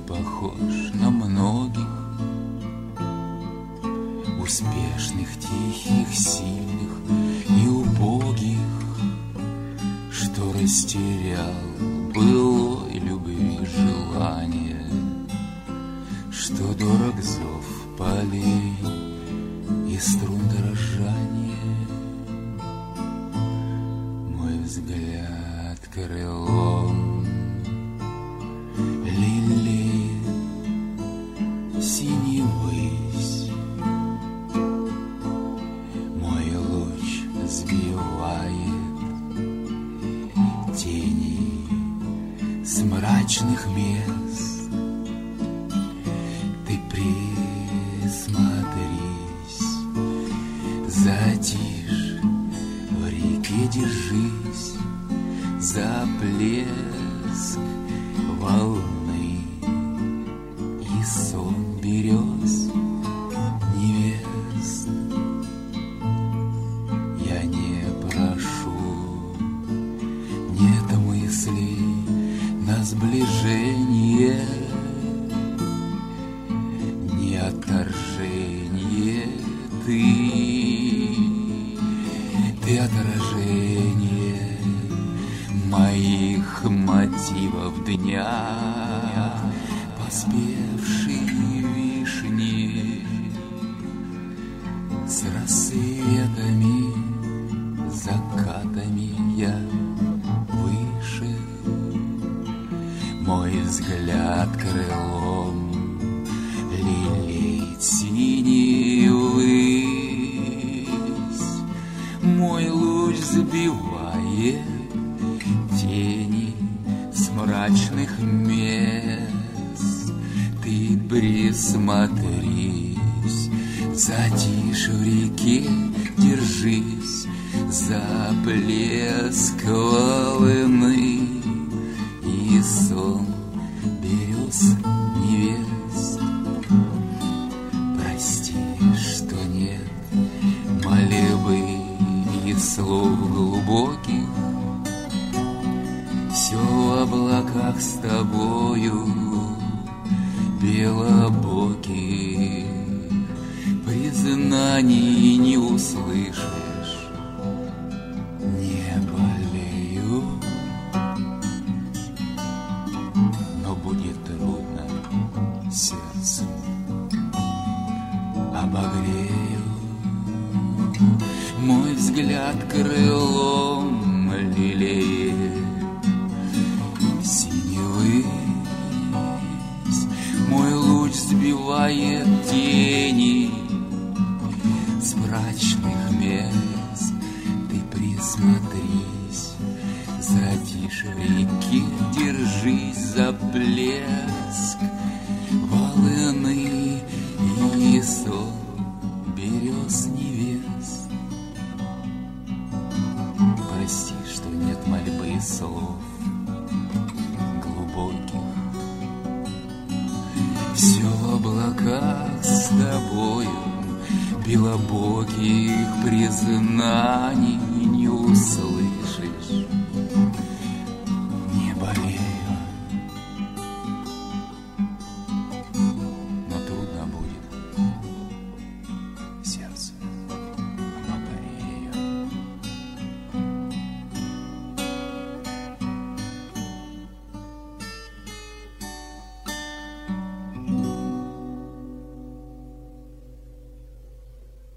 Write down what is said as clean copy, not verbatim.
похож на многих успешных, тихих, сильных и убогих, что растерял былой любви желание, что дорог зов полей и струн дрожание. Мой взгляд крылом лелеет синий высь, мой луч сбивает тени с мрачных мест. Ты присмотрись, затишь, в реке держись за плеск волны и сон берез невест. Я не прошу, нет мысли на сближение, не отторжение. Ты отражение моих мотивов дня, поспевшие вишни с рассветами, закатами я выше. Мой взгляд крылом лелеет синюю высь, мой луч сбивает тени с мрачных мест. Ты присмотрись, затишь в реке, держись за плеск волны и сон берез невест. Прости, что нет мольбы и слов глубоких, все в облаках с тобою белобоких, признаний не услышишь, не болею, но будет трудно сердцу, обогрею. Мой взгляд крылом лелеет синевый, мой луч сбивает тени с мрачных мест. Ты присмотрись, затишь реки, держись за плеск волны и сон берез невест. Прости, что нет мольбы и слов глубоких, все в облаках с тобою белобоких, признаний не услышишь,